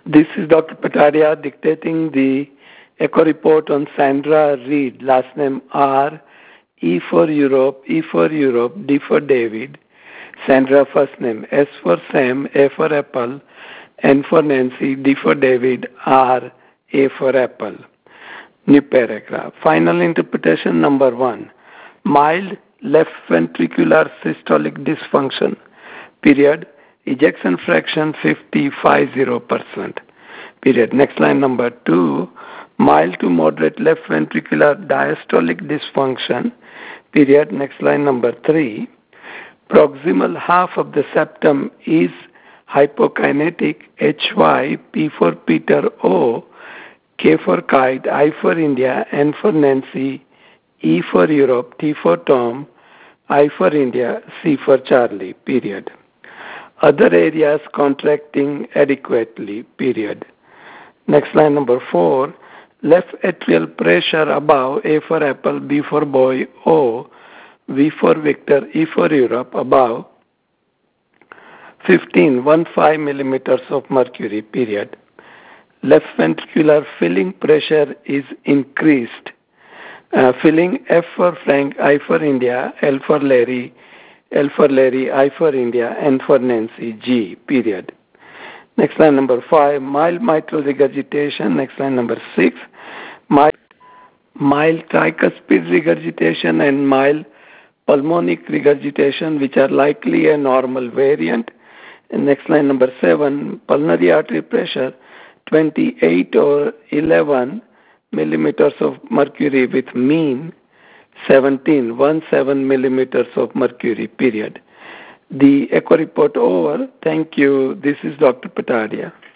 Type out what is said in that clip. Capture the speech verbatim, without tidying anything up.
This is Doctor Patadia dictating the echo report on Sandra Reed, last name R, E for Europe, E for Europe, D for David. Sandra first name, S for Sam, A for Apple, N for Nancy, D for David, R, A for Apple. New paragraph. Final interpretation number one. Mild left ventricular systolic dysfunction, period. Ejection fraction fifty-five percent, period. Next line number two. Mild to moderate left ventricular diastolic dysfunction, period. Next line number three. Proximal half of the septum is hypokinetic, H Y, P for Peter, O, K for kite, I for India, N for Nancy, E for Europe, T for Tom, I for India, C for Charlie, period. Other areas contracting adequately, period. Next line number four. Left atrial pressure above, A for Apple, B for boy, O, V for Victor, E for Europe, above fifteen, fifteen millimeters of mercury, period. Left ventricular filling pressure is increased. Uh, filling, F for Frank, I for India, L for Larry, L for Larry, I for India, N for Nancy, G, period. Next line number five, mild mitral regurgitation. Next line number six, mild, mild tricuspid regurgitation and mild pulmonic regurgitation, which are likely a normal variant. And next line number seven, pulmonary artery pressure, twenty-eight or eleven millimeters of mercury with mean seventeen, seventeen millimeters of mercury, period. The echo report over. Thank you. This is Doctor Patadia.